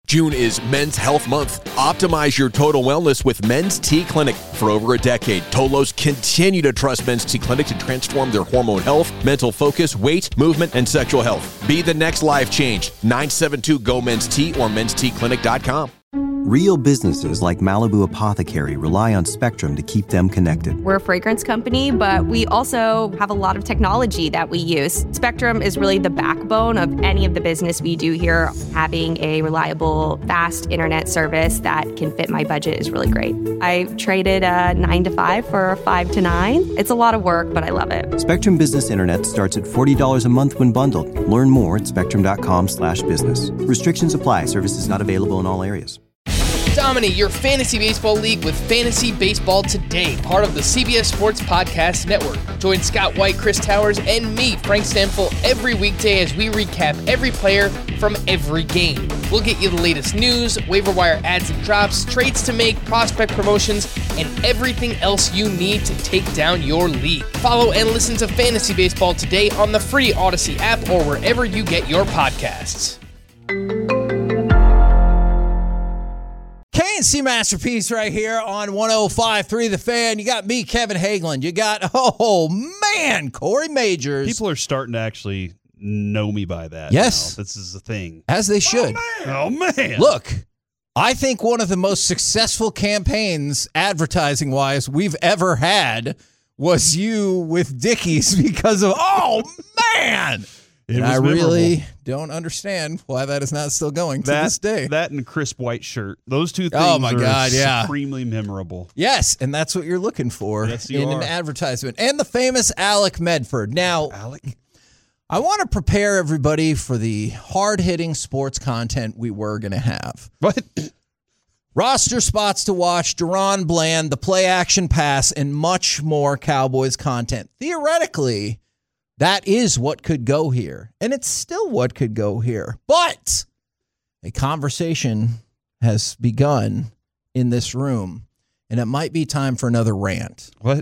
June is Men's Health Month. Optimize your total wellness with Men's T Clinic. For over a decade, Tolos continue to trust Men's T Clinic to transform their hormone health, mental focus, weight, movement, and sexual health. Be the next life change. 972-GO-MEN'S-T or mensteclinic.com. Real businesses like Malibu Apothecary rely on Spectrum to keep them connected. We're a fragrance company, but we also have a lot of technology that we use. Spectrum is really the backbone of any of the business we do here. Having a reliable, fast internet service that can fit my budget is really great. I traded a 9 to 5 for a 5 to 9. It's a lot of work, but I love it. Spectrum Business Internet starts at $40 a month when bundled. Learn more at spectrum.com/business. Restrictions apply. Services not available in all areas. Dominate your fantasy baseball league with Fantasy Baseball Today, part of the CBS Sports Podcast Network. Join Scott White, Chris Towers, and me, Frank Stamfel, every weekday as we recap every player from every game. We'll get you the latest news, waiver wire adds and drops, trades to make, prospect promotions, and everything else you need to take down your league. Follow and listen to Fantasy Baseball Today on the free Odyssey app or wherever you get your podcasts. K&C Masterpiece right here on 105.3 The Fan. You got me, Kevin Hagelin. You got, Corey Majors. People are starting to actually know me by that. Yes. Now. This is a thing. As they should. Oh, man. Look, I think one of the most successful campaigns, advertising-wise, we've ever had was you with Dickies because of, man. And I really don't understand why that is not still going to this day. That and crisp white shirt. Those two things are supremely memorable. Yes, and that's what you're looking for in an advertisement. And the famous Alec Medford. Now, I want to prepare everybody for the hard-hitting sports content we were going to have. What? Roster spots to watch, Deron Bland, the play-action pass, and much more Cowboys content. Theoretically, that is what could go here, and it's still what could go here. But a conversation has begun in this room, and it might be time for another rant. What?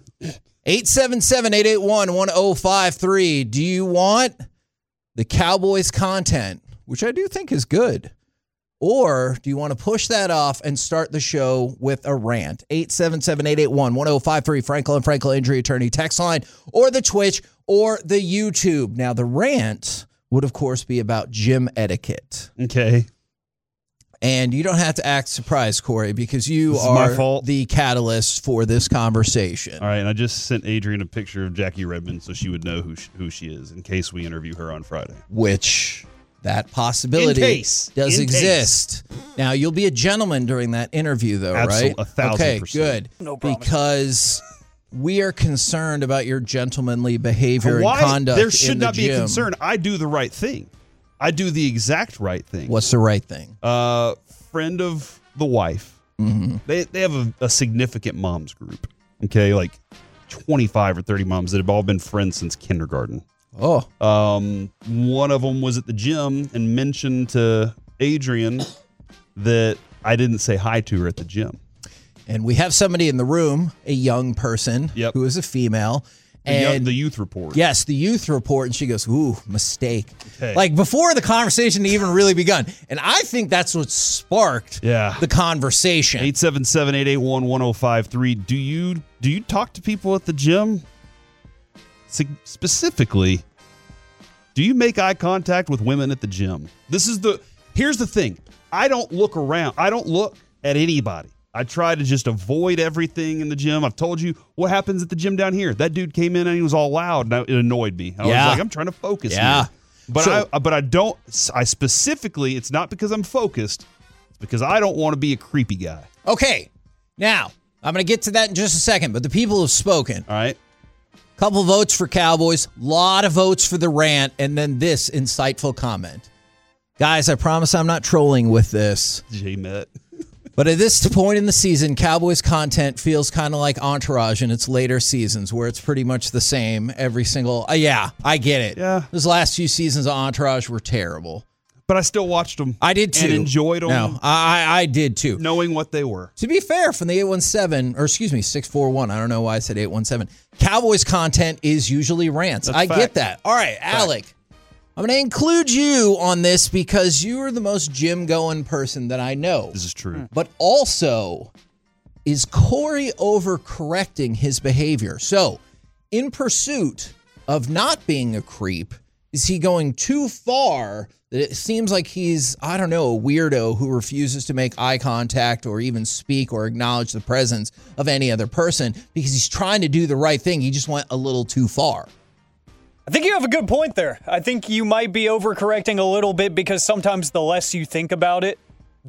877-881-1053. Do you want the Cowboys content, which I do think is good, or do you want to push that off and start the show with a rant? 877-881-1053, Frankel Injury Attorney text line, or the Twitch, or the YouTube. Now, the rant would, of course, be about gym etiquette. Okay. And you don't have to act surprised, Corey, because you are the catalyst for this conversation. All right, and I just sent Adrian a picture of Jackie Redmond so she would know who she is in case we interview her on Friday. Which, that possibility does exist. Now, you'll be a gentleman during that interview, though, right? 1,000%. Okay, good. No problem. Because we are concerned about your gentlemanly behavior and conduct. There should in the not be gym. a concern. I do the right thing. I do the exact right thing. What's the right thing? Friend of the wife. Mm-hmm. They have a significant moms group. Okay, like 25 or 30 moms that have all been friends since kindergarten. Oh. One of them was at the gym and mentioned to Adrian that I didn't say hi to her at the gym. And we have somebody in the room, a young person who is a female. And the youth report. Yes, the youth report. And she goes, ooh, mistake. Okay. Like before the conversation even really begun. And I think that's what sparked the conversation. 877-881-1053. Do you talk to people at the gym? Specifically, do you make eye contact with women at the gym? Here's the thing. I don't look around. I don't look at anybody. I try to just avoid everything in the gym. I've told you what happens at the gym down here. That dude came in and he was all loud, and it annoyed me. I was like, I'm trying to focus here. But I don't. I specifically, it's not because I'm focused. It's because I don't want to be a creepy guy. Okay. Now, I'm going to get to that in just a second, but the people have spoken. All right. Couple votes for Cowboys, lot of votes for the rant, and then this insightful comment. Guys, I promise I'm not trolling with this. J-Met. But at this point in the season, Cowboys content feels kind of like Entourage in its later seasons, where it's pretty much the same every single... yeah, I get it. Yeah. Those last few seasons of Entourage were terrible. But I still watched them. I did too. And enjoyed them. No, I did too. Knowing what they were. To be fair, from the 641, I don't know why I said 817, Cowboys content is usually rants. That's I fact. get that. All right, Alec, I'm going to include you on this because you are the most gym-going person that I know. This is true. But also, is Corey overcorrecting his behavior? So, in pursuit of not being a creep, is he going too far that it seems like he's, I don't know, a weirdo who refuses to make eye contact or even speak or acknowledge the presence of any other person because he's trying to do the right thing? He just went a little too far. I think you have a good point there. I think you might be overcorrecting a little bit because sometimes the less you think about it,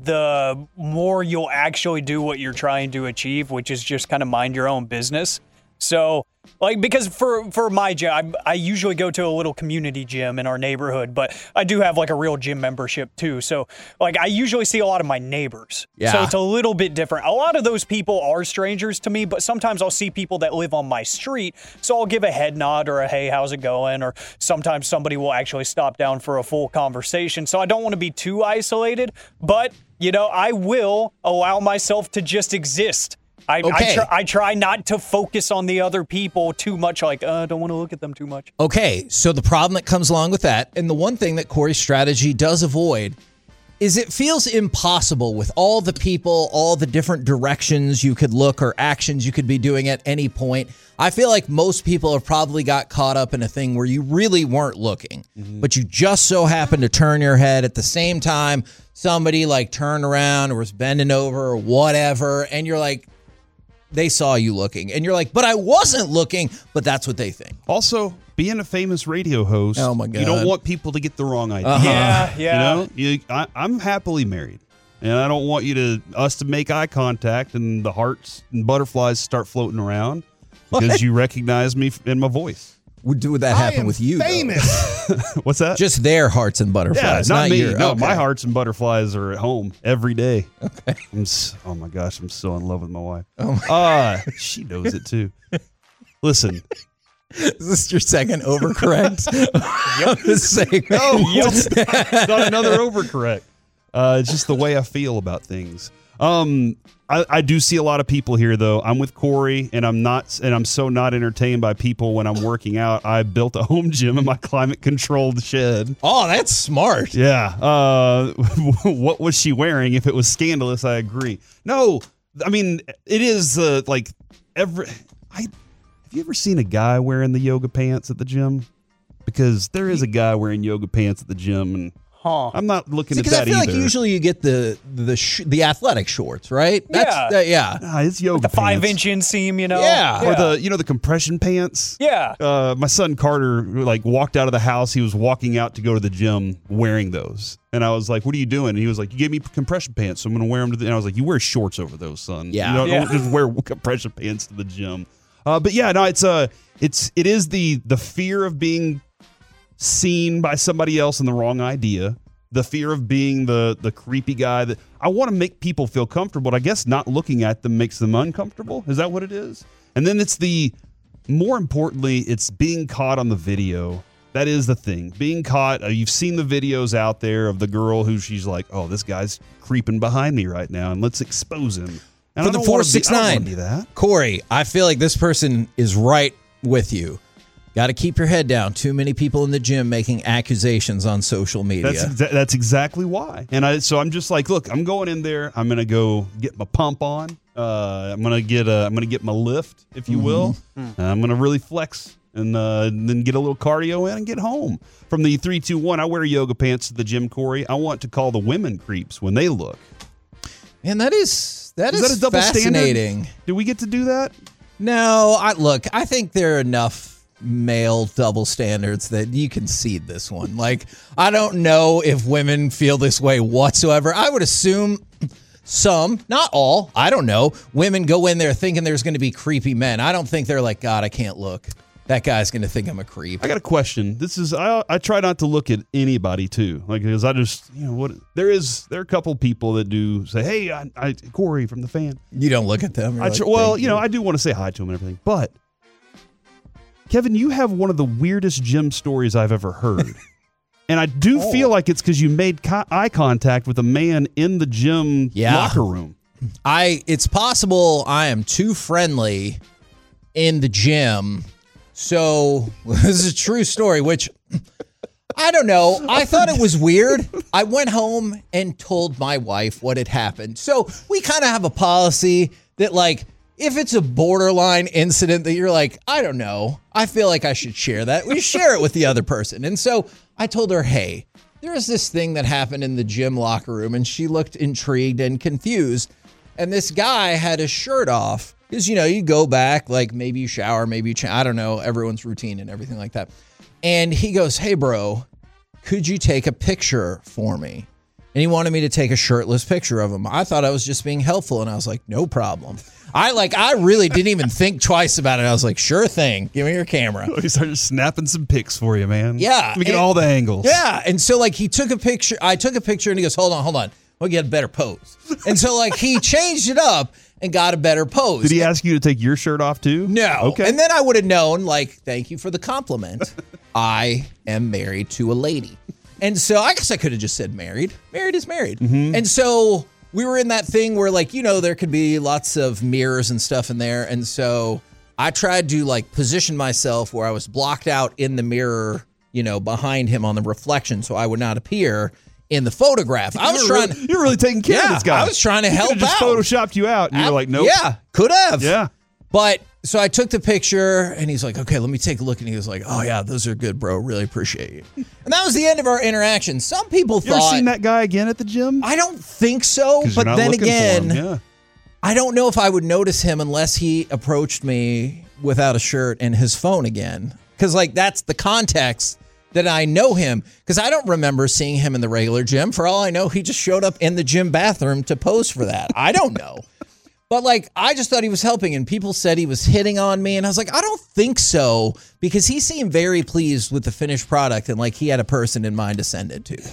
the more you'll actually do what you're trying to achieve, which is just kind of mind your own business. So, like, because for my gym, I usually go to a little community gym in our neighborhood, but I do have like a real gym membership too. So, like, I usually see a lot of my neighbors. Yeah. So it's a little bit different. A lot of those people are strangers to me, but sometimes I'll see people that live on my street. So I'll give a head nod or a, hey, how's it going? Or sometimes somebody will actually stop down for a full conversation. So I don't want to be too isolated, but, you know, I will allow myself to just exist. I try not to focus on the other people too much, like, I don't want to look at them too much. Okay, so the problem that comes along with that, and the one thing that Corey's strategy does avoid, is it feels impossible with all the people, all the different directions you could look or actions you could be doing at any point. I feel like most people have probably got caught up in a thing where you really weren't looking, but you just so happened to turn your head at the same time somebody like turned around or was bending over or whatever, and you're like, they saw you looking, and you're like, but I wasn't looking, but that's what they think. Also, being a famous radio host, oh my God, you don't want people to get the wrong idea. Yeah. You know, I'm happily married, and I don't want us to make eye contact and the hearts and butterflies start floating around because you recognize me in my voice. Would that happen with you? Famous. What's that? Just their hearts and butterflies, not me. your. No, Okay. my hearts and butterflies are at home every day. Okay. Oh my gosh, I'm so in love with my wife. She knows it too. Listen. Is this your second overcorrect? Yep. This segment. No, it's not another overcorrect. It's just the way I feel about things. I do see a lot of people here, though. I'm with Corey, and I'm so not entertained by people when I'm working out. I built a home gym in my climate-controlled shed. Oh, that's smart. Yeah. What was she wearing? If it was scandalous, I agree. No, I mean, it is like have you ever seen a guy wearing the yoga pants at the gym? Because there is a guy wearing yoga pants at the gym, and I'm not looking at that either. Because I feel like usually you get the athletic shorts, right? Yeah. It's yoga the pants. 5-inch inseam, you know? Yeah. Or the compression pants. Yeah. My son Carter walked out of the house. He was walking out to go to the gym wearing those. And I was like, what are you doing? And he was like, you gave me compression pants, so I'm going to wear them and I was like, you wear shorts over those, son. Yeah. You don't just wear compression pants to the gym. But yeah, no, it is the fear of being seen by somebody else in the wrong idea, the fear of being the creepy guy that I want to make people feel comfortable, but I guess not looking at them makes them uncomfortable. Is that what it is? And then more importantly, it's being caught on the video. That is the thing. Being caught. You've seen the videos out there of the girl who she's like, oh, this guy's creeping behind me right now, and let's expose him. And For the 469, Corey, I feel like this person is right with you. Got to keep your head down. Too many people in the gym making accusations on social media. That's exactly why. And so I'm just like, look, I'm going in there. I'm gonna go get my pump on. I'm gonna get my lift, if you will. I'm gonna really flex and then get a little cardio in and get home. From the 3-2-1, I wear yoga pants to the gym, Corey. I want to call the women creeps when they look. And that is a double fascinating. Standard? Do we get to do that? No, I think there are enough male double standards that you can cede this one. Like, I don't know if women feel this way whatsoever. I would assume some, not all, I don't know. Women go in there thinking there's going to be creepy men. I don't think they're like, God, I can't look. That guy's going to think I'm a creep. I got a question. I try not to look at anybody too. Like, because I just, there are a couple people that do say, hey, I Corey from the Fan. You don't look at them. I do want to say hi to him and everything, but Kevin, you have one of the weirdest gym stories I've ever heard. And I do feel like it's because you made eye contact with a man in the gym locker room. It's possible I am too friendly in the gym. So this is a true story, which I don't know. I thought it was weird. I went home and told my wife what had happened. So we kind of have a policy that, like, if it's a borderline incident that you're like, I don't know, I feel like I should share that, we share it with the other person. And so I told her, hey, there's this thing that happened in the gym locker room, and she looked intrigued and confused. And this guy had his shirt off because, you know, you go back, like maybe you shower, maybe you I don't know, everyone's routine and everything like that. And he goes, hey, bro, could you take a picture for me? And he wanted me to take a shirtless picture of him. I thought I was just being helpful, and I was like, no problem. I really didn't even think twice about it. I was like, sure thing. Give me your camera. He started snapping some pics for you, man. Yeah. Let me get all the angles. Yeah. And so, like, he took a picture. I took a picture, and he goes, hold on. We'll get a better pose. And so, like, he changed it up and got a better pose. Did he ask you to take your shirt off, too? No. Okay. And then I would have known, like, thank you for the compliment. I am married to a lady. And so I guess I could have just said married. Married is married. Mm-hmm. And so we were in that thing where, like, you know, there could be lots of mirrors and stuff in there. And so I tried to, like, position myself where I was blocked out in the mirror, you know, behind him on the reflection so I would not appear in the photograph. You're really taking care of this guy. I was trying to help out. He just photoshopped you out, and you're like, nope. Yeah, could have. Yeah. But so I took the picture, and he's like, okay, let me take a look. And he was like, oh, yeah, those are good, bro. Really appreciate you. And that was the end of our interaction. Some people thought. You ever seen that guy again at the gym? I don't think so. But then again, I don't know if I would notice him unless he approached me without a shirt and his phone again. Because, like, that's the context that I know him, because I don't remember seeing him in the regular gym. For all I know, he just showed up in the gym bathroom to pose for that. I don't know. But, like, I just thought he was helping, and people said he was hitting on me, and I was like, I don't think so, because he seemed very pleased with the finished product, and, like, he had a person in mind to send it to.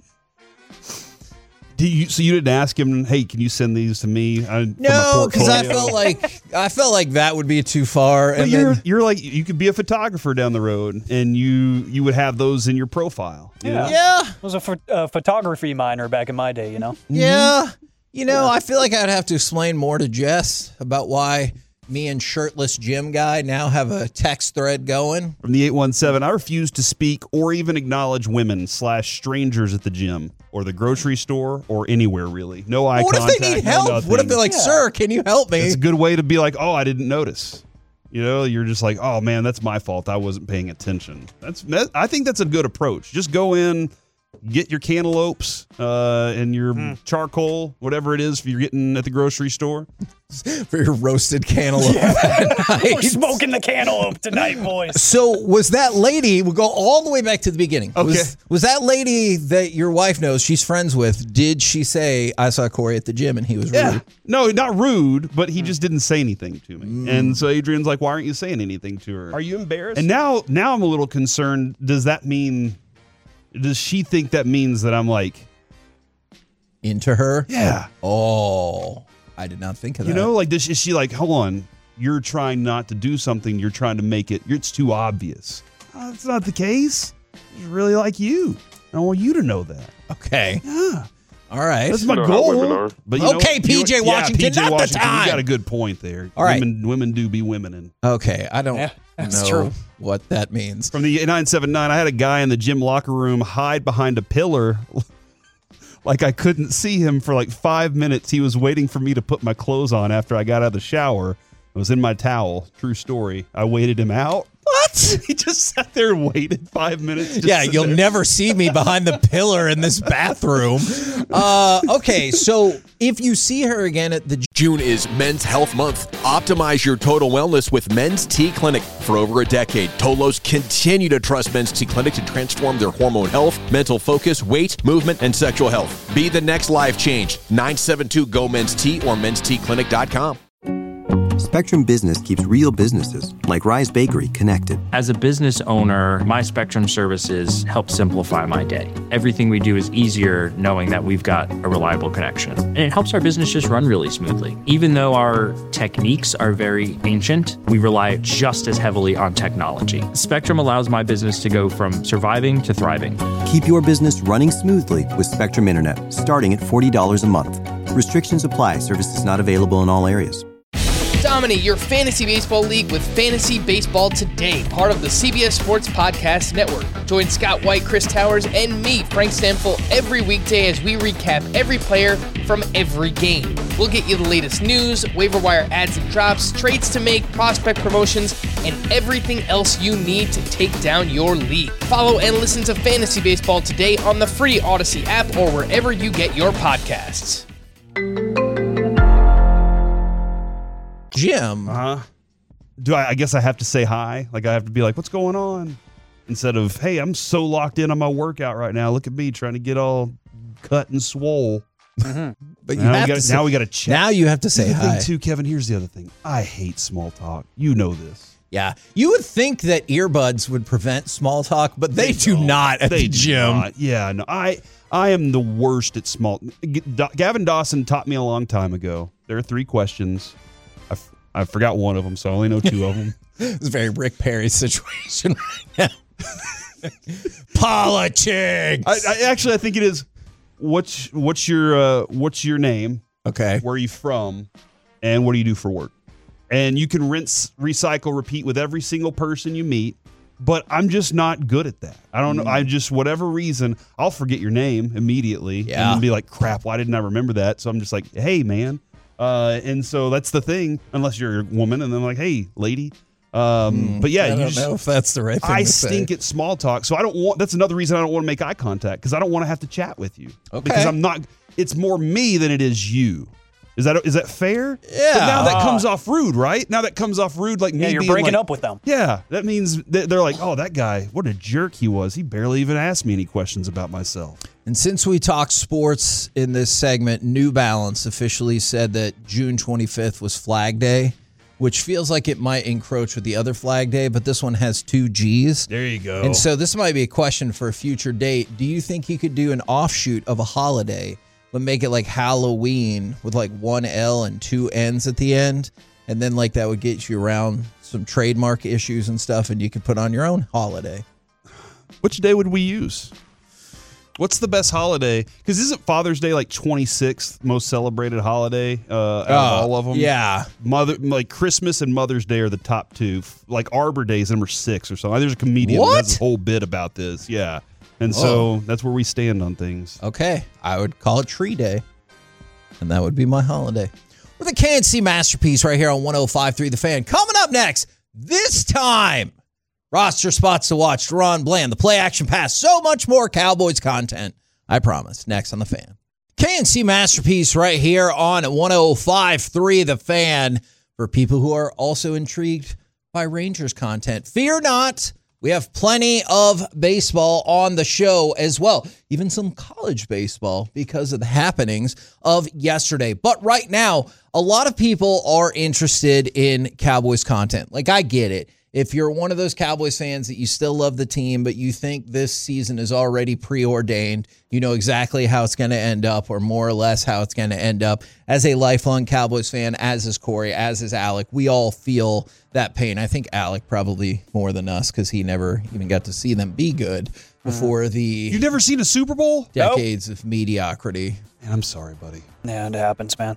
So you didn't ask him, hey, can you send these to me? No, because I felt like that would be too far. But and you're like, you could be a photographer down the road, and you would have those in your profile. Yeah. I was a photography minor back in my day, you know? Yeah. You know, I feel like I'd have to explain more to Jess about why me and shirtless gym guy now have a text thread going. From the 817, I refuse to speak or even acknowledge women / strangers at the gym or the grocery store or anywhere, really. No eye contact. What if they need help? What if they're like, sir, can you help me? It's a good way to be like, oh, I didn't notice. You know, you're just like, oh, man, that's my fault. I wasn't paying attention. I think that's a good approach. Just go in, get your cantaloupes and your charcoal, whatever it is you're getting at the grocery store. For your roasted cantaloupe. We're smoking the cantaloupe tonight, boys. So was that lady, we'll go all the way back to the beginning. Okay. Was that lady that your wife knows, she's friends with, did she say, I saw Corey at the gym and he was rude? No, not rude, but he just didn't say anything to me. And so Adrian's like, why aren't you saying anything to her? Are you embarrassed? And now I'm a little concerned. Does she think that means that I'm like into her? Yeah. Oh, I did not think of that. You know, like, is she like, hold on, you're trying not to do something, you're trying to make it's too obvious. That's not the case. It's really like you. I want you to know that. Okay. Yeah. All right. That's my goal. But okay, PJ Washington, not the time. You got a good point there. All right. Women do be women. Okay, I don't know what that means. From the 979, I had a guy in the gym locker room hide behind a pillar. Like I couldn't see him for like 5 minutes. He was waiting for me to put my clothes on after I got out of the shower. I was in my towel. True story. I waited him out. What? He just sat there and waited 5 minutes. Yeah, you'll never see me behind the pillar in this bathroom. Okay, so if you see her again at the June is Men's Health Month. Optimize your total wellness with Men's T Clinic. For over a decade, Tolos continue to trust Men's T Clinic to transform their hormone health, mental focus, weight, movement, and sexual health. Be the next life change. 972-GO-MEN'S-T or mensteclinic.com. Spectrum Business keeps real businesses, like Rise Bakery, connected. As a business owner, my Spectrum services help simplify my day. Everything we do is easier knowing that we've got a reliable connection. And it helps our business just run really smoothly. Even though our techniques are very ancient, we rely just as heavily on technology. Spectrum allows my business to go from surviving to thriving. Keep your business running smoothly with Spectrum Internet, starting at $40 a month. Restrictions apply. Services not available in all areas. Dominate your fantasy baseball league with Fantasy Baseball Today, part of the CBS Sports Podcast Network. Join Scott White, Chris Towers, and me, Frank Stanfill, every weekday as we recap every player from every game. We'll get you the latest news, waiver wire ads and drops, trades to make, prospect promotions, and everything else you need to take down your league. Follow and listen to Fantasy Baseball Today on the free Odyssey app or wherever you get your podcasts. Jim. I guess I have to say hi? Like I have to be like, what's going on? Instead of, hey, I'm so locked in on my workout right now. Look at me trying to get all cut and swole. But you now we got to chat. Now you have to say hi. Thing too, Kevin, here's the other thing. I hate small talk. You know this. Yeah. You would think that earbuds would prevent small talk, but they do not at the gym. Not. Yeah, no. I am the worst at small. Gavin Dawson taught me a long time ago. There are 3 questions. I forgot one of them, so I only know 2 of them. It's a very Rick Perry situation right now. Politics. I think it is. What's your name? Okay. Where are you from? And what do you do for work? And you can rinse, recycle, repeat with every single person you meet. But I'm just not good at that. I don't know. I just, whatever reason, I'll forget your name immediately. Yeah. And be like, crap, why didn't I remember that? So I'm just like, hey, man. And so that's the thing, unless you're a woman, and then like, hey, lady. But yeah, I don't know if that's the right thing I to say. stink at small talk, so I don't want. That's another reason I don't want to make eye contact, because I don't want to have to chat with you. Okay. Because I'm not. It's more me than it is you. Is that fair? Yeah. But now that comes off rude, right? Now that comes off rude, like me you're being breaking like, up with them. Yeah, that means they're like, oh, that guy, what a jerk he was. He barely even asked me any questions about myself. And since we talk sports in this segment, New Balance officially said that June 25th was Flag Day, which feels like it might encroach with the other Flag Day, but this one has 2 G's. There you go. And so this might be a question for a future date. Do you think he could do an offshoot of a holiday, but make it like Halloween with like 1 L and 2 N's at the end? And then like that would get you around some trademark issues and stuff, and you could put on your own holiday. Which day would we use? What's the best holiday? Because isn't Father's Day like 26th most celebrated holiday out of all of them? Yeah. Like Christmas and Mother's Day are the top 2. Like Arbor Day is number 6 or something. There's a comedian that has a whole bit about this. Yeah. And so that's where we stand on things. Okay. I would call it Tree Day, and that would be my holiday. With a KNC masterpiece right here on 105.3 The Fan. Coming up next, this time, roster spots to watch, Ron Bland, the play action pass, so much more Cowboys content. I promise. Next on The Fan. KNC masterpiece right here on 105.3 The Fan for people who are also intrigued by Rangers content. Fear not. We have plenty of baseball on the show as well, even some college baseball because of the happenings of yesterday. But right now, a lot of people are interested in Cowboys content. Like, I get it. If you're one of those Cowboys fans that you still love the team, but you think this season is already preordained, you know exactly how it's going to end up, or more or less how it's going to end up. As a lifelong Cowboys fan, as is Corey, as is Alec, we all feel that pain. I think Alec probably more than us because he never even got to see them be good before the You've never seen a Super Bowl? decades of mediocrity. Man, I'm sorry, buddy. Yeah, it happens, man.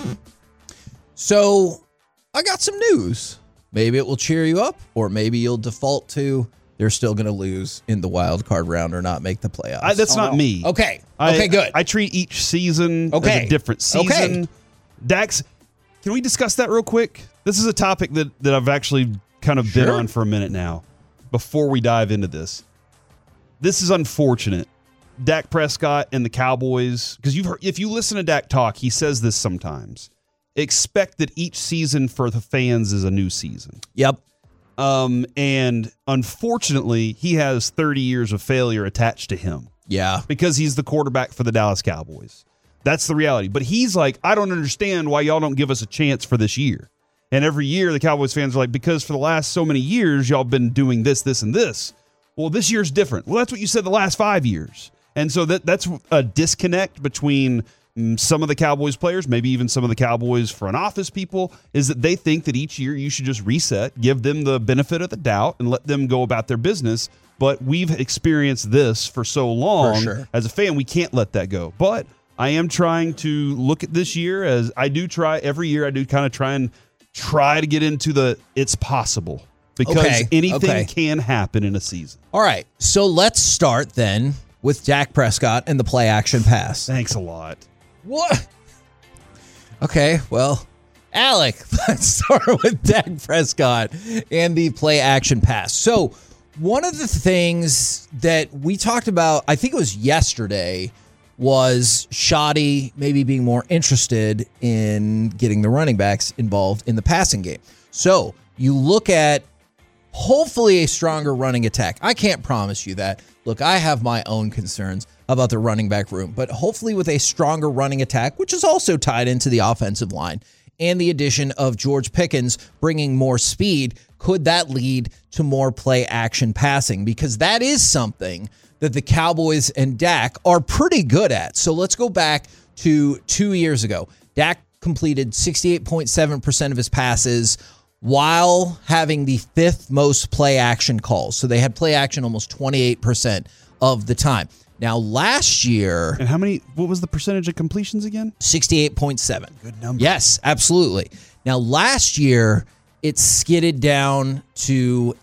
So I got some news. Maybe it will cheer you up, or maybe you'll default to they're still going to lose in the wild card round or not make the playoffs. That's not me. Okay. Okay, good. I treat each season as Okay. a different season. Okay. Dax, can we discuss that real quick? This is a topic that I've actually kind of been Sure. on for a minute now before we dive into this. This is unfortunate. Dak Prescott and the Cowboys, because if you listen to Dak talk, he says this sometimes. Expect that each season for the fans is a new season. Yep. And unfortunately, he has 30 years of failure attached to him. Yeah. Because he's the quarterback for the Dallas Cowboys. That's the reality. But he's like, I don't understand why y'all don't give us a chance for this year. And every year, the Cowboys fans are like, because for the last so many years, y'all been doing this, this, and this. Well, this year's different. Well, that's what you said the last 5 years. And so that's a disconnect between some of the Cowboys players, maybe even some of the Cowboys front office people, is that they think that each year you should just reset, give them the benefit of the doubt, and let them go about their business. But we've experienced this for so long. For sure. As a fan, we can't let that go. But I am trying to look at this year as I do try every year. I do kind of try and try to get into it's possible. Because anything can happen in a season. All right, so let's start then with Dak Prescott and the play action pass. Thanks a lot. What? Okay, well, Alec, let's start with Dak Prescott and the play action pass. So one of the things that we talked about, I think it was yesterday, was Shoddy maybe being more interested in getting the running backs involved in the passing game. So you look at hopefully a stronger running attack. I can't promise you that. Look, I have my own concerns about the running back room, but hopefully with a stronger running attack, which is also tied into the offensive line, and the addition of George Pickens bringing more speed, could that lead to more play action passing? Because that is something that the Cowboys and Dak are pretty good at. So let's go back to 2 years ago. Dak completed 68.7% of his passes while having the fifth most play action calls. So they had play action almost 28% of the time. Now, last year... And what was the percentage of completions again? 68.7. Good number. Yes, absolutely. Now, last year, it skidded down to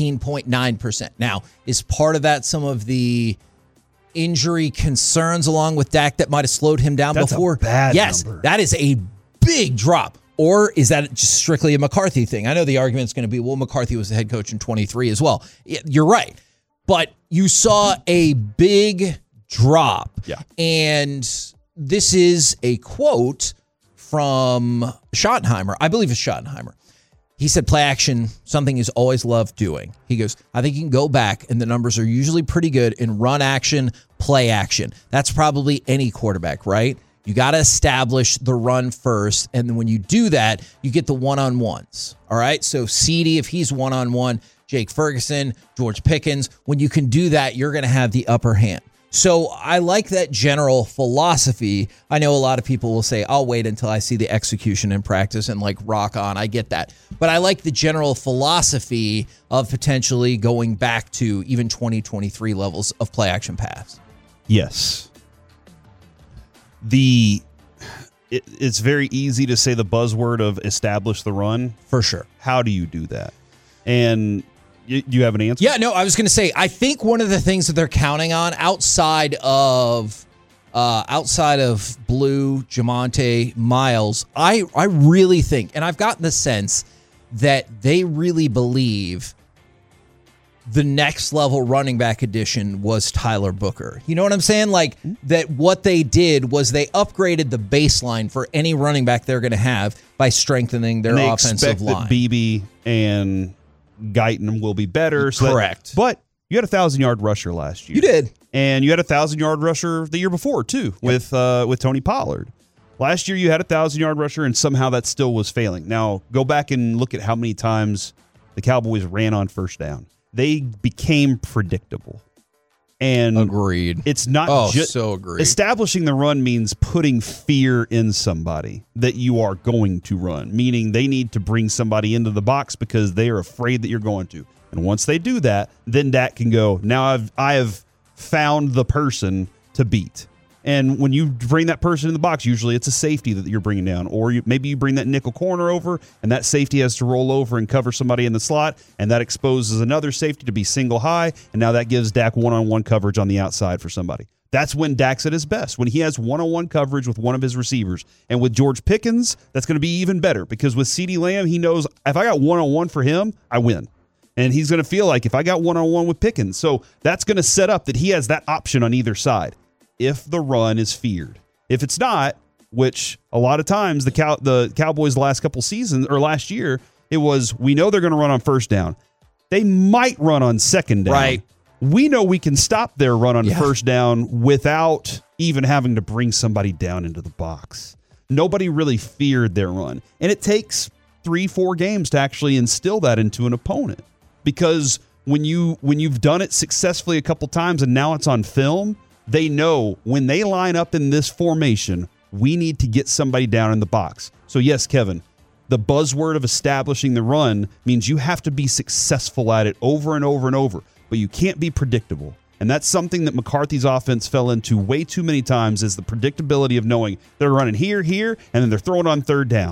18.9%. Now, is part of that some of the injury concerns along with Dak that might have slowed him down before? Yes, that is a big drop. Or is that just strictly a McCarthy thing? I know the argument's going to be, well, McCarthy was the head coach in 23 as well. You're right. But you saw a big drop. Yeah. And this is a quote from Schottenheimer. I believe it's Schottenheimer. He said, play action, something he's always loved doing. He goes, I think you can go back and the numbers are usually pretty good in run action, play action. That's probably any quarterback, right? You got to establish the run first, and then when you do that, you get the one-on-ones, all right? So CeeDee, if he's one-on-one, Jake Ferguson, George Pickens, when you can do that, you're going to have the upper hand. So I like that general philosophy. I know a lot of people will say, I'll wait until I see the execution in practice and like rock on. I get that. But I like the general philosophy of potentially going back to even 2023 levels of play action pass. Yes. It's very easy to say the buzzword of establish the run. For sure. How do you do that? And you have an answer? Yeah, no, I was going to say, I think one of the things that they're counting on outside of Blue, Jamonte, Miles, I really think, and I've gotten the sense that they really believe the next level running back addition was Tyler Booker. You know what I'm saying? Like that what they did was they upgraded the baseline for any running back they're going to have by strengthening their offensive line. That BB and Guyton will be better. Correct. But you had a 1,000-yard rusher last year. You did. And you had a 1,000-yard rusher the year before, too, with Tony Pollard. Last year you had a 1,000-yard rusher, and somehow that still was failing. Now, go back and look at how many times the Cowboys ran on first down. They became predictable. And agreed. It's not just so agreed. Establishing the run means putting fear in somebody that you are going to run, meaning they need to bring somebody into the box because they are afraid that you're going to. And once they do that, then Dak can go, now I have found the person to beat. And when you bring that person in the box, usually it's a safety that you're bringing down. Or maybe you bring that nickel corner over, and that safety has to roll over and cover somebody in the slot, and that exposes another safety to be single high, and now that gives Dak one-on-one coverage on the outside for somebody. That's when Dak's at his best, when he has one-on-one coverage with one of his receivers. And with George Pickens, that's going to be even better, because with CeeDee Lamb, he knows if I got one-on-one for him, I win. And he's going to feel like if I got one-on-one with Pickens. So that's going to set up that he has that option on either side if the run is feared. If it's not, which a lot of times the Cowboys last couple seasons or last year, it was we know they're going to run on first down. They might run on second down. Right. We know we can stop their run on first down without even having to bring somebody down into the box. Nobody really feared their run. And it takes 3-4 games to actually instill that into an opponent. Because when you've done it successfully a couple times and now it's on film, they know when they line up in this formation, we need to get somebody down in the box. So yes, Kevin, the buzzword of establishing the run means you have to be successful at it over and over and over, but you can't be predictable. And that's something that McCarthy's offense fell into way too many times, is the predictability of knowing they're running here, and then they're throwing on third down.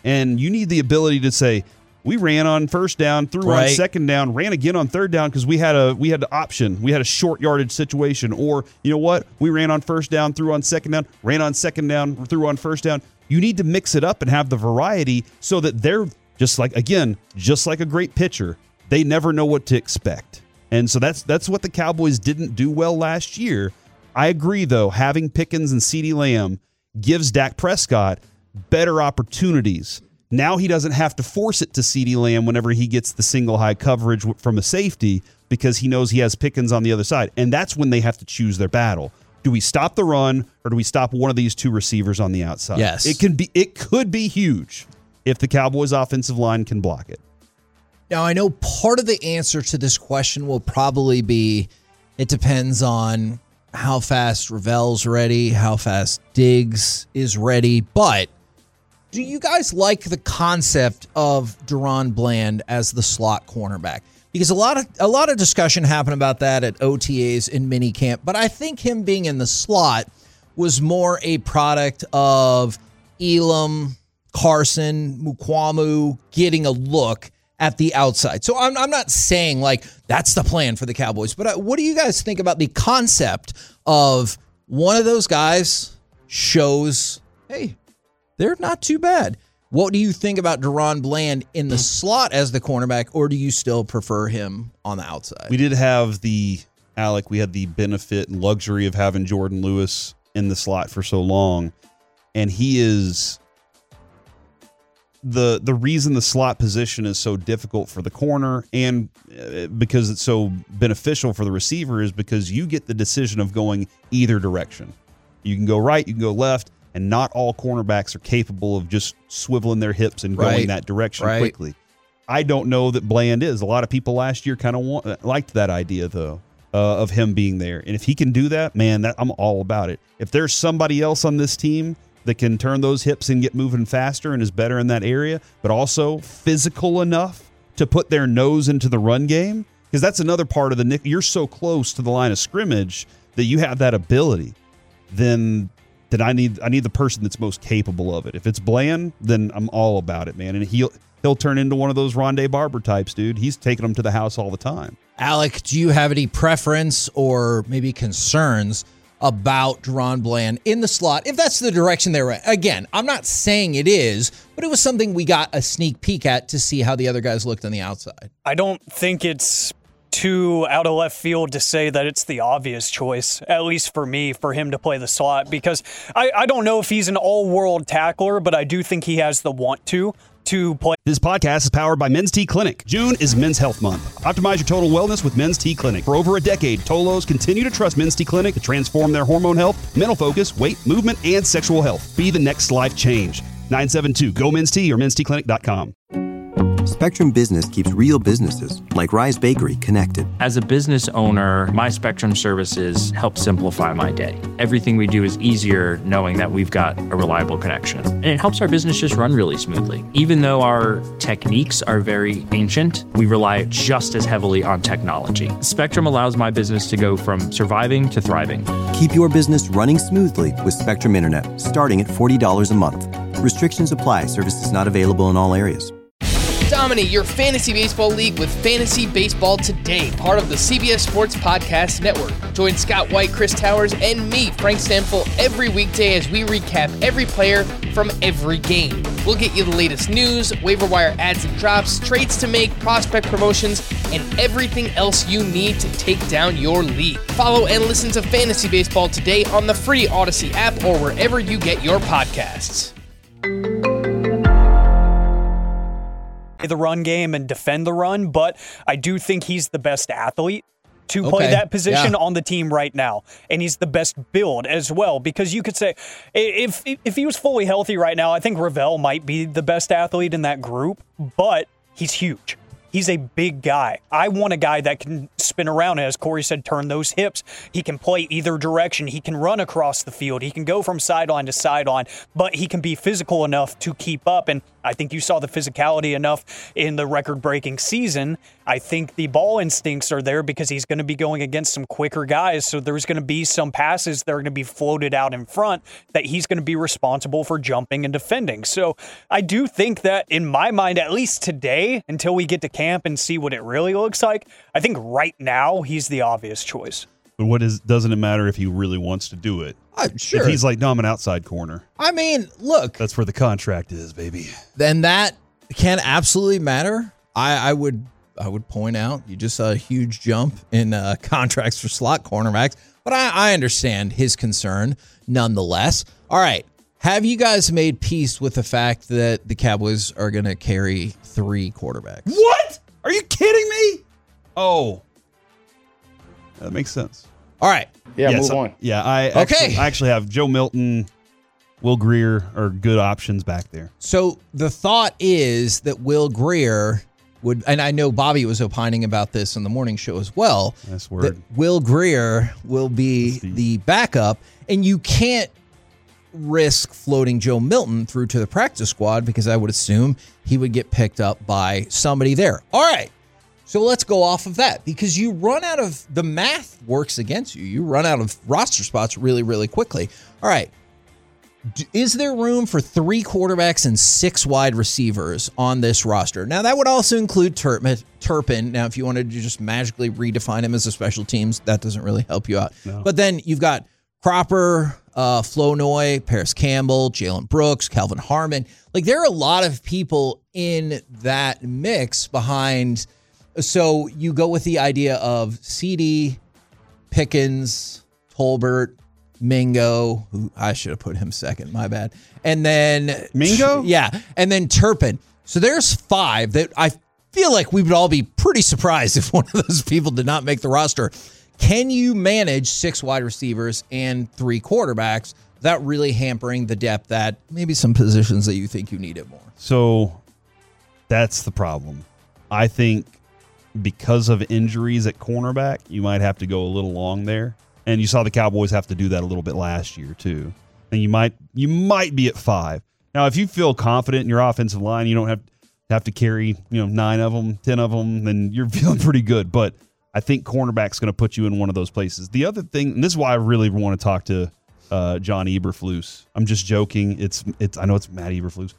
And you need the ability to say, we ran on first down, threw on second down, ran again on third down because we had an option. We had a short yardage situation. Or, you know what? We ran on first down, threw on second down, ran on second down, threw on first down. You need to mix it up and have the variety so that they're just like a great pitcher. They never know what to expect. And so that's what the Cowboys didn't do well last year. I agree, though, having Pickens and CeeDee Lamb gives Dak Prescott better opportunities. Now he doesn't have to force it to CeeDee Lamb whenever he gets the single high coverage from a safety because he knows he has Pickens on the other side. And that's when they have to choose their battle. Do we stop the run or do we stop one of these two receivers on the outside? Yes. It could be huge if the Cowboys offensive line can block it. Now, I know part of the answer to this question will probably be it depends on how fast Ravel's ready, how fast Diggs is ready, but do you guys like the concept of DaRon Bland as the slot cornerback? Because a lot of discussion happened about that at OTAs in minicamp, but I think him being in the slot was more a product of Elam, Carson, Mukwamu getting a look at the outside. So I'm not saying like that's the plan for the Cowboys, but what do you guys think about the concept of one of those guys shows, hey, they're not too bad. What do you think about DaRon Bland in the slot as the cornerback, or do you still prefer him on the outside? We did have we had the benefit and luxury of having Jordan Lewis in the slot for so long, and he is the reason the slot position is so difficult for the corner and because it's so beneficial for the receiver is because you get the decision of going either direction. You can go right, you can go left, and not all cornerbacks are capable of just swiveling their hips and going that direction quickly. I don't know that Bland is. A lot of people last year kind of liked that idea, though, of him being there. And if he can do that, man, I'm all about it. If there's somebody else on this team that can turn those hips and get moving faster and is better in that area, but also physical enough to put their nose into the run game, because that's another part of the you're so close to the line of scrimmage that you have that ability, then I need the person that's most capable of it. If it's Bland, then I'm all about it, man. And he'll turn into one of those Rondé Barber types, dude. He's taking them to the house all the time. Alec, do you have any preference or maybe concerns about DaRon Bland in the slot, if that's the direction they're at? Again, I'm not saying it is, but it was something we got a sneak peek at to see how the other guys looked on the outside. I don't think it's too out of left field to say that it's the obvious choice, at least for me, for him to play the slot, because I don't know if he's an all-world tackler, but I do think he has the want to play. This podcast is powered by Men's T Clinic. June is Men's Health Month. Optimize your total wellness with Men's T Clinic. For over a decade, Tolos continue to trust Men's T Clinic to transform their hormone health, mental focus, weight, movement, and sexual health. Be the next life change. 972-GO-MEN'S-T or mensteclinic.com. Spectrum Business keeps real businesses, like Rise Bakery, connected. As a business owner, my Spectrum services help simplify my day. Everything we do is easier knowing that we've got a reliable connection. And it helps our business just run really smoothly. Even though our techniques are very ancient, we rely just as heavily on technology. Spectrum allows my business to go from surviving to thriving. Keep your business running smoothly with Spectrum Internet, starting at $40 a month. Restrictions apply. Services not available in all areas. Dominate your fantasy baseball league with Fantasy Baseball Today, part of the CBS Sports Podcast Network. Join Scott White, Chris Towers, and me, Frank Stanfill, every weekday as we recap every player from every game. We'll get you the latest news, waiver wire adds and drops, trades to make, prospect promotions, and everything else you need to take down your league. Follow and listen to Fantasy Baseball Today on the free Odyssey app or wherever you get your podcasts. The run game and defend the run, but I do think he's the best athlete to play that position on the team right now. And he's the best build as well, because you could say if he was fully healthy right now, I think Ravel might be the best athlete in that group, but he's huge. He's a big guy. I want a guy that can spin around. As Corey said, turn those hips. He can play either direction. He can run across the field. He can go from sideline to sideline, but he can be physical enough to keep up. And I think you saw the physicality enough in the record-breaking season. I think the ball instincts are there because he's going to be going against some quicker guys. So there's going to be some passes that are going to be floated out in front that he's going to be responsible for jumping and defending. So I do think that in my mind, at least today, until we get to camp and see what it really looks like, I think right now he's the obvious choice. But doesn't it matter if he really wants to do it? Sure. If he's like, no, I'm an outside corner. I mean, look. That's where the contract is, baby. Then that can absolutely matter. I would point out you just saw a huge jump in contracts for slot cornerbacks, but I understand his concern nonetheless. All right. Have you guys made peace with the fact that the Cowboys are going to carry 3 quarterbacks? What? Are you kidding me? Oh. That makes sense. All right. Yeah, move on. Yeah, I actually have Joe Milton, Will Grier are good options back there. So the thought is that Will Grier would, and I know Bobby was opining about this on the morning show as well, that's word. that Will Grier will be the backup, and you can't risk floating Joe Milton through to the practice squad because I would assume he would get picked up by somebody there. All right. So let's go off of that because you run out of, the math works against you. You run out of roster spots really, really quickly. All right. Is there room for 3 quarterbacks and 6 wide receivers on this roster? Now, that would also include Turpin. Now, if you wanted to just magically redefine him as a special teams, that doesn't really help you out. No. But then you've got Cropper, Flournoy, Paris Campbell, Jalen Brooks, Calvin Harmon. Like, there are a lot of people in that mix behind. So you go with the idea of CD, Pickens, Tolbert, Mingo, who I should have put him second, my bad. And then Mingo? Yeah. And then Turpin. So there's 5 that I feel like we would all be pretty surprised if one of those people did not make the roster. Can you manage 6 wide receivers and 3 quarterbacks without really hampering the depth at maybe some positions that you think you need it more? So that's the problem. I think because of injuries at cornerback, you might have to go a little long there. And you saw the Cowboys have to do that a little bit last year too. And you might be at 5. Now, if you feel confident in your offensive line, you don't have to carry 9 of them, 10 of them, then you're feeling pretty good. But I think cornerback's going to put you in one of those places. The other thing, and this is why I really want to talk to John Eberflus. I'm just joking. It's I know it's Matt Eberflus.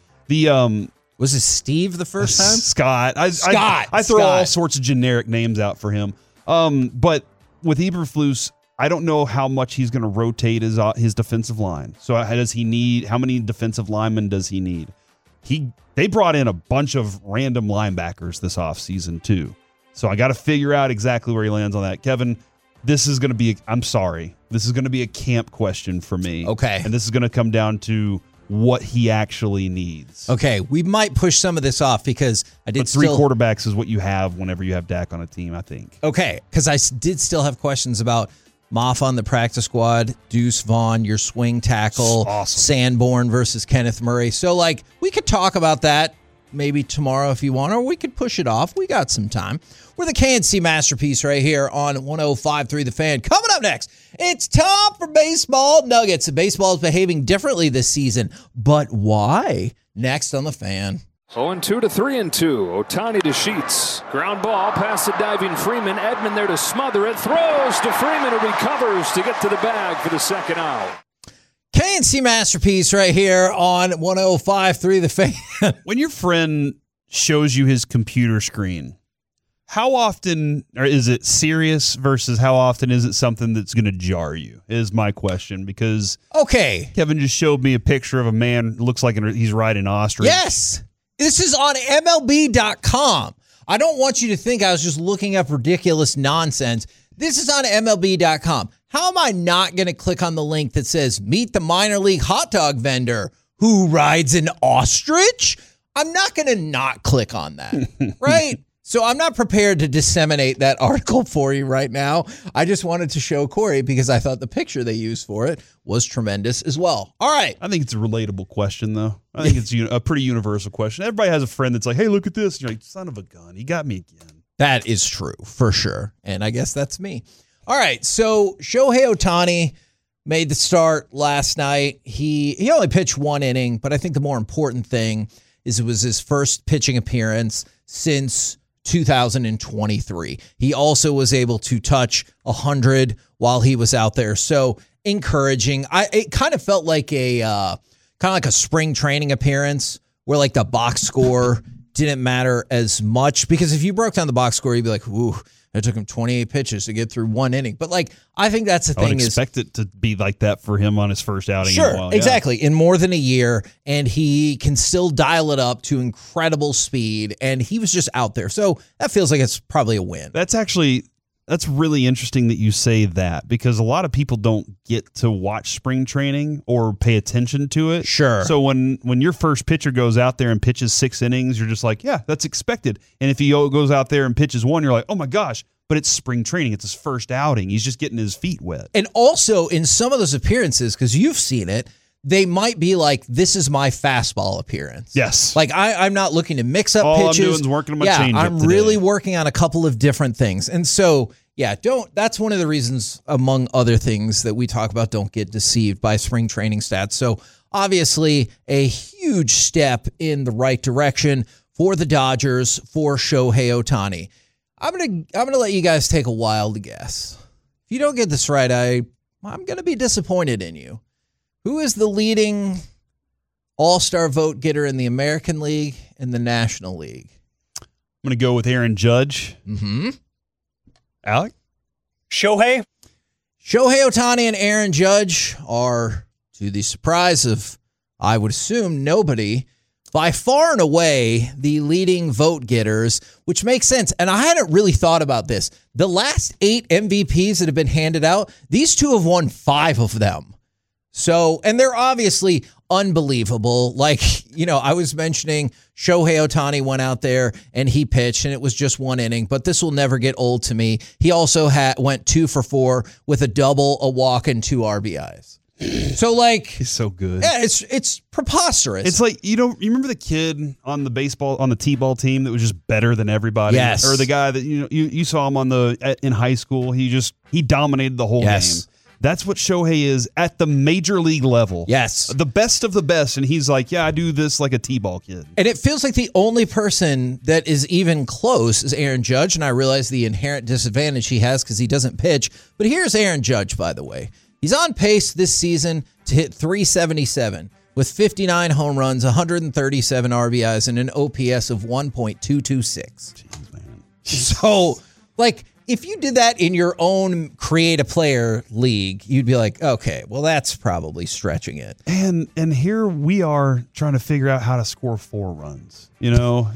Was it Steve the first time? Scott. I throw all sorts of generic names out for him. But with Eberflus, I don't know how much he's going to rotate his defensive line. So how many defensive linemen does he need? They brought in a bunch of random linebackers this offseason too. So I got to figure out exactly where he lands on that. Kevin, this is going to be a camp question for me. Okay. And this is going to come down to what he actually needs. Okay, we might push some of this off because I did. But 3 quarterbacks is what you have whenever you have Dak on a team, I think. Okay, because I did still have questions about Moff on the practice squad, Deuce Vaughn, your swing tackle, awesome. Sanborn versus Kenneth Murray. So, we could talk about that maybe tomorrow if you want, or we could push it off. We got some time. We're the KNC Masterpiece right here on 105.3 The Fan. Coming up next, it's time for Baseball Nuggets. Baseball is behaving differently this season, but why? Next on The Fan. 0-2 to 3-2. Ohtani to Sheets. Ground ball past the diving Freeman. Edman there to smother it. Throws to Freeman who recovers to get to the bag for the second out. KNC Masterpiece right here on 105.3 The Fan. When your friend shows you his computer screen, how often is it serious versus how often is it something that's going to jar you is my question. Because Kevin just showed me a picture of a man who looks like he's riding an ostrich. Yes. This is on MLB.com. I don't want you to think I was just looking up ridiculous nonsense. This is on MLB.com. How am I not going to click on the link that says meet the minor league hot dog vendor who rides an ostrich? I'm not going to not click on that, right? So I'm not prepared to disseminate that article for you right now. I just wanted to show Corey because I thought the picture they used for it was tremendous as well. All right. I think it's a relatable question, though. I think it's a pretty universal question. Everybody has a friend that's like, hey, look at this. And you're like, son of a gun. You got me again. That is true, for sure. And I guess that's me. All right, so Shohei Ohtani made the start last night. He only pitched one inning, but I think the more important thing is it was his first pitching appearance since 2023. He also was able to touch 100 while he was out there. So encouraging. It kind of felt like a spring training appearance where like the box score didn't matter as much, because if you broke down the box score, you'd be like, ooh, it took him 28 pitches to get through one inning. But like, I think that's the thing. I would expect it to be like that for him on his first outing. Sure, in a while. Exactly. In more than a year, and he can still dial it up to incredible speed, and he was just out there. So that feels like it's probably a win. That's really interesting that you say that, because a lot of people don't get to watch spring training or pay attention to it. Sure. So when your first pitcher goes out there and pitches 6 innings, you're just like, yeah, that's expected. And if he goes out there and pitches 1, you're like, oh my gosh, but it's spring training. It's his first outing. He's just getting his feet wet. And also in some of those appearances, because you've seen it, they might be like, this is my fastball appearance. Yes. Like I'm not looking to mix up pitches. All I'm doing is working on my changeup I'm today. really working on a couple of different things. And so, that's one of the reasons, among other things, that we talk about don't get deceived by spring training stats. So obviously a huge step in the right direction for the Dodgers, for Shohei Ohtani. I'm gonna let you guys take a wild guess. If you don't get this right, I'm gonna be disappointed in you. Who is the leading all-star vote getter in the American League and the National League? I'm going to go with Aaron Judge. Mm-hmm. Alec? Shohei Ohtani and Aaron Judge are, to the surprise of, I would assume, nobody, by far and away the leading vote getters, which makes sense. And I hadn't really thought about this. The last 8 MVPs that have been handed out, these two have won 5 of them. So, and they're obviously unbelievable. Like, I was mentioning Shohei Ohtani went out there and he pitched and it was just 1 inning, but this will never get old to me. He also went 2 for 4 with a double, a walk, and 2 RBIs. So like, he's so good. Yeah, it's preposterous. It's like, you remember the kid on the T-ball team that was just better than everybody? Yes. Or the guy that you saw him in high school. He dominated the whole game. That's what Shohei is at the major league level. Yes. The best of the best. And he's like, yeah, I do this like a T-ball kid. And it feels like the only person that is even close is Aaron Judge. And I realize the inherent disadvantage he has because he doesn't pitch. But here's Aaron Judge, by the way. He's on pace this season to hit 377 with 59 home runs, 137 RBIs, and an OPS of 1.226. Jeez, man. So, like, if you did that in your own create a player league, you'd be like, okay, well, that's probably stretching it. And here we are trying to figure out how to score 4 runs, here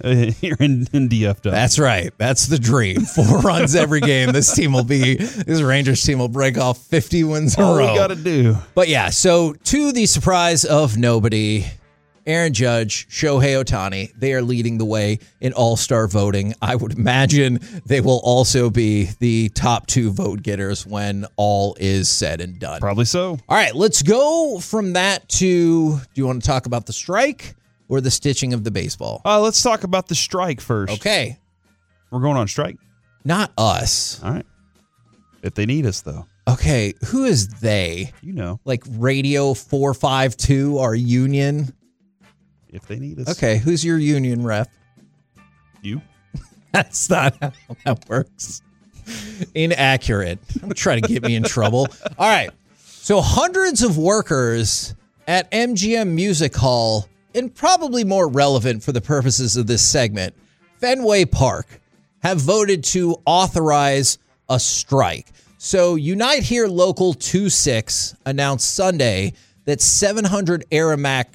in DFW. That's right. That's the dream. 4 runs every game. This Rangers team will break off 50 wins in a row. All we got to do. But yeah, so to the surprise of nobody, Aaron Judge, Shohei Ohtani, they are leading the way in all-star voting. I would imagine they will also be the top 2 vote getters when all is said and done. Probably so. All right, let's go from that to, do you want to talk about the strike or the stitching of the baseball? Let's talk about the strike first. Okay. We're going on strike? Not us. All right. If they need us, though. Okay, who is they? Like Radio 452, our union? If they need us. Okay, who's your union rep? You. That's not how that works. Inaccurate. Don't try to get me in trouble. All right. So hundreds of workers at MGM Music Hall, and probably more relevant for the purposes of this segment, Fenway Park, have voted to authorize a strike. So Unite Here Local 26 announced Sunday that 700 Aramark,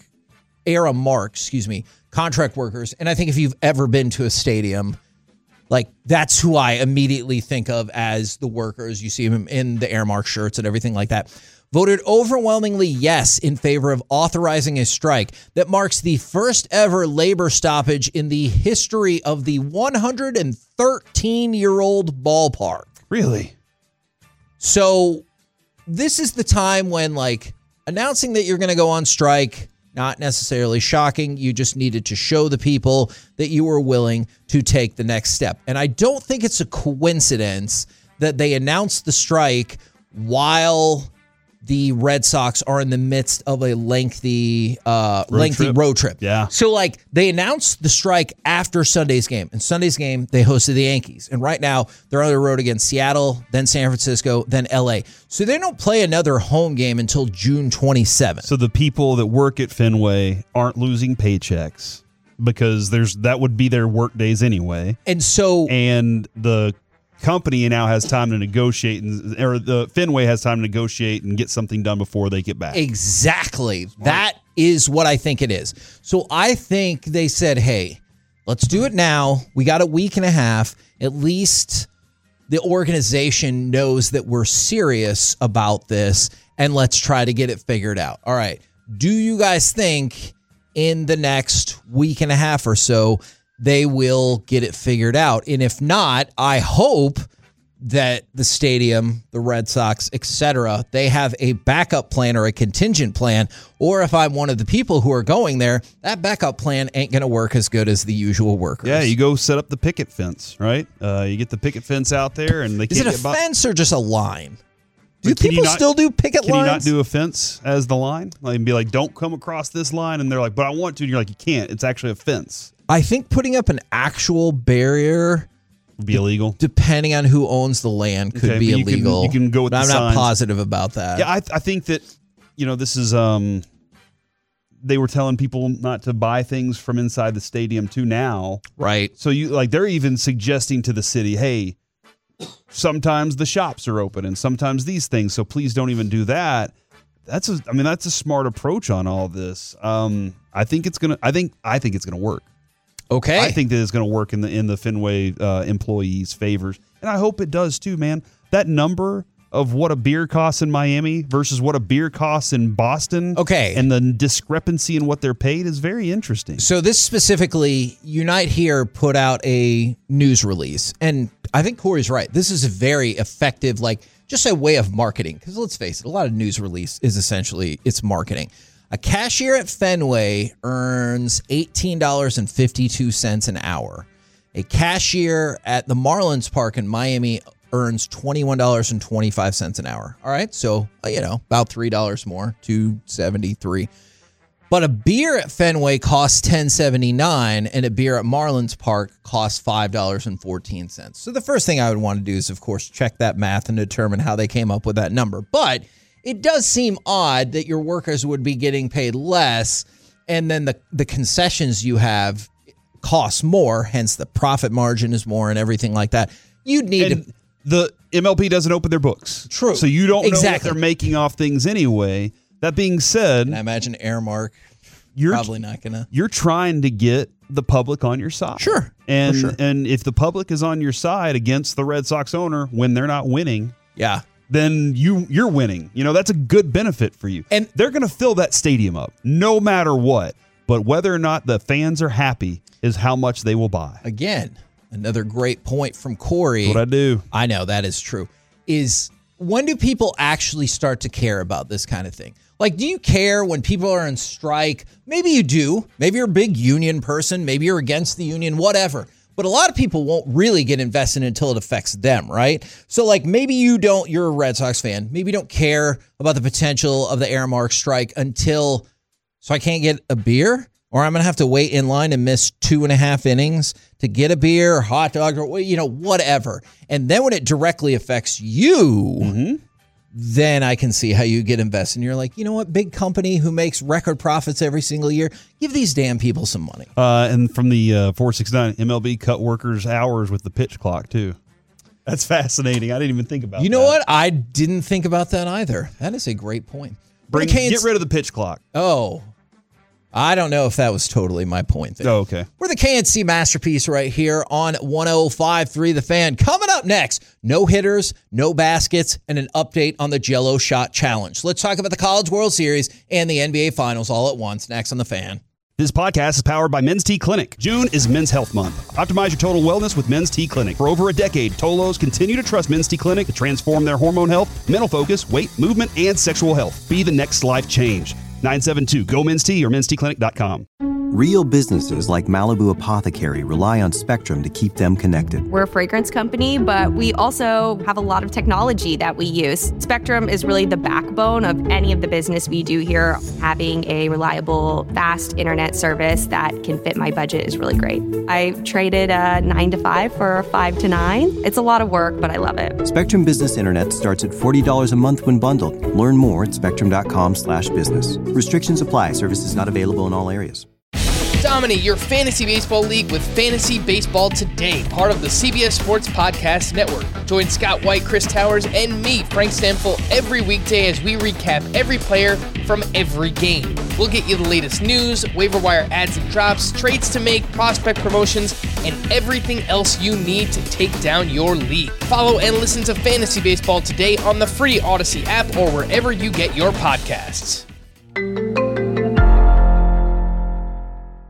contract workers. And I think if you've ever been to a stadium, like that's who I immediately think of as the workers. You see them in the Aramark shirts and everything like that. Voted overwhelmingly yes in favor of authorizing a strike that marks the first ever labor stoppage in the history of the 113-year-old ballpark. Really? So this is the time when, like, announcing that you're going to go on strike, Not necessarily shocking. You just needed to show the people that you were willing to take the next step. And I don't think it's a coincidence that they announced the strike while the Red Sox are in the midst of a lengthy road trip. Yeah. So, like, they announced the strike after Sunday's game. And Sunday's game, they hosted the Yankees. And right now, they're on the road against Seattle, then San Francisco, then L.A. So they don't play another home game until June 27th. So the people that work at Fenway aren't losing paychecks because that would be their work days anyway. And the company now has time to negotiate, or the Fenway has time to negotiate and get something done before they get back. Exactly. That is what I think it is. So I think they said, hey, let's do it now. We got a week and a half. At least the organization knows that we're serious about this, and let's try to get it figured out. All right. Do you guys think in the next week and a half or so they will get it figured out? And if not, I hope that the stadium, the Red Sox, etc., they have a backup plan or a contingent plan. Or if I'm one of the people who are going there, that backup plan ain't going to work as good as the usual workers. Yeah, you go set up the picket fence, right? You get the picket fence out there, and they Is can't it a fence or just a line? Do people still do picket lines? Can you not do a fence as the line? Like, and be like, don't come across this line. And they're like, but I want to. And you're like, you can't. It's actually a fence. I think putting up an actual barrier would be illegal. Depending on who owns the land could be illegal. You can go with but the I'm not signs. positive about that. Yeah, I think that, this is, they were telling people not to buy things from inside the stadium too now. Right. So they're even suggesting to the city, hey, sometimes the shops are open and sometimes these things, so please don't even do that. That's a smart approach on all this. I think it's gonna work. Okay. I think that it's gonna work in the Fenway employees' favors, and I hope it does too, man. That number of what a beer costs in Miami versus what a beer costs in Boston, okay, and the discrepancy in what they're paid is very interesting. So this specifically, Unite Here put out a news release, and I think Corey's right. This is a very effective, just a way of marketing. Because let's face it, a lot of news release is essentially it's marketing. A cashier at Fenway earns $18.52 an hour. A cashier at the Marlins Park in Miami earns $21.25 an hour. All right, so about $3 more, $2.73. But a beer at Fenway costs $10.79, and a beer at Marlins Park costs $5.14. So the first thing I would want to do is, of course, check that math and determine how they came up with that number. But it does seem odd that your workers would be getting paid less, and then the concessions you have cost more, hence the profit margin is more and everything like that. You'd need the MLB doesn't open their books. True. So you don't know what they're making off things anyway. That being said, and I imagine Airmark probably not gonna. You're trying to get the public on your side. Sure. And if the public is on your side against the Red Sox owner when they're not winning, then you're winning. That's a good benefit for you. And they're going to fill that stadium up no matter what. But whether or not the fans are happy is how much they will buy. Again, another great point from Corey. That's what I do. I know that is true. Is when do people actually start to care about this kind of thing? Do you care when people are on strike? Maybe you do. Maybe you're a big union person. Maybe you're against the union, whatever. But a lot of people won't really get invested until it affects them, right? So, maybe you're a Red Sox fan. Maybe you don't care about the potential of the Airmark strike until, so I can't get a beer? Or I'm going to have to wait in line and miss 2.5 innings to get a beer or hot dog or, whatever. And then when it directly affects you, then I can see how you get invested. And you're like, you know what? Big company who makes record profits every single year, give these damn people some money. And from the 469, MLB cut workers' hours with the pitch clock, too. That's fascinating. I didn't even think about that. You know what? I didn't think about that either. That is a great point. Get rid of the pitch clock. Oh, I don't know if that was totally my point there. Oh, okay. We're the KNC Masterpiece right here on 105.3 The Fan. Coming up next, no hitters, no baskets, and an update on the Jell-O Shot Challenge. Let's talk about the College World Series and the NBA Finals all at once. Next on The Fan. This podcast is powered by Men's T Clinic. June is Men's Health Month. Optimize your total wellness with Men's T Clinic. For over a decade, Tolos continue to trust Men's T Clinic to transform their hormone health, mental focus, weight, movement, and sexual health. Be the next life change. 972 go Men's Tea or mensteaclinic.com. Real businesses like Malibu Apothecary rely on Spectrum to keep them connected. We're a fragrance company, but we also have a lot of technology that we use. Spectrum is really the backbone of any of the business we do here. Having a reliable, fast internet service that can fit my budget is really great. I traded a 9 to 5 for a 5 to 9. It's a lot of work, but I love it. Spectrum Business Internet starts at $40 a month when bundled. Learn more at spectrum.com/business. Restrictions apply. Services not available in all areas. Dominate your fantasy baseball league with Fantasy Baseball Today, part of the CBS Sports Podcast Network. Join Scott White, Chris Towers, and me, Frank Stamfel, every weekday as we recap every player from every game. We'll get you the latest news, waiver wire adds and drops, trades to make, prospect promotions, and everything else you need to take down your league. Follow and listen to Fantasy Baseball Today on the free Odyssey app or wherever you get your podcasts.